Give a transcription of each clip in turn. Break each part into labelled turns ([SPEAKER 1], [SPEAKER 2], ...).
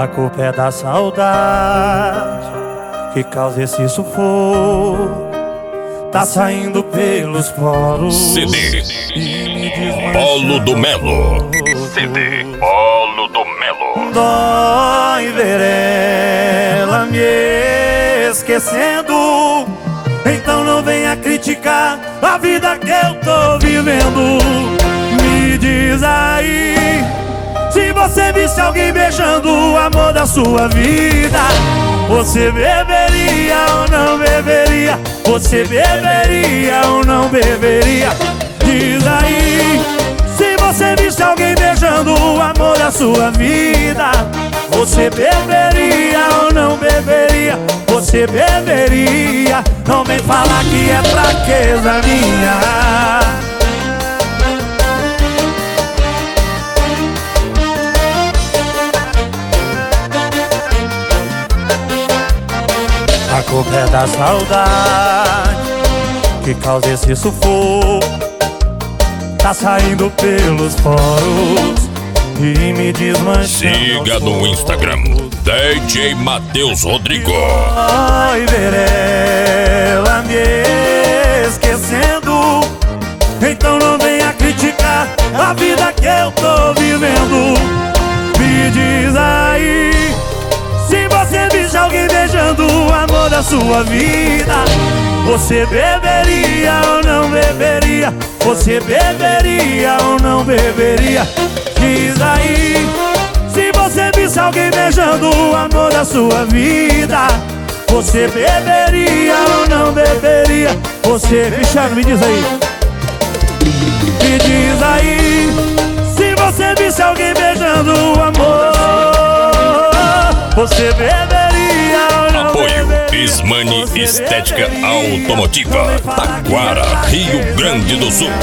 [SPEAKER 1] A culpa é da saudade que causa esse sufoco. Tá saindo pelos poros.
[SPEAKER 2] CD Paulo do Melo. CD Paulo do Melo.
[SPEAKER 1] Dói ver ela me esquecendo. Então não venha criticar a vida que eu tô vivendo. Me diz aí, se você visse alguém beijando o amor da sua vida, você beberia ou não beberia? Você beberia ou não beberia? Diz aí, se você visse alguém beijando o amor da sua vida, você beberia ou não beberia? Você beberia? Não vem falar que é fraqueza minha. A culpa é da saudade que causa esse sufoco. Tá saindo pelos poros e me desmanchando.
[SPEAKER 2] Siga no Instagram DJ Matheus Rodrigo.
[SPEAKER 1] Ai, ver ela me esquecendo. Então não venha criticar a vida que eu tô vivendo. Me diz aí, se você visse alguém beijando o amor da sua vida, você beberia ou não beberia? Você beberia ou não beberia? Diz aí, se você visse alguém beijando o amor da sua vida, você beberia ou não beberia? Você, Cristiano, me diz aí. Me diz aí, se você visse alguém beijando o amor, você beberia ou não
[SPEAKER 2] Apoio
[SPEAKER 1] beberia?
[SPEAKER 2] Ismani Estética Automotiva, Taquara, Rio Grande do Sul.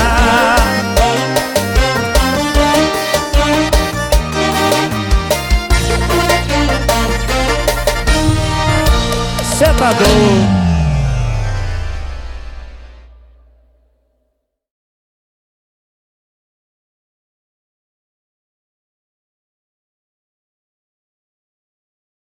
[SPEAKER 1] Cê tá doido?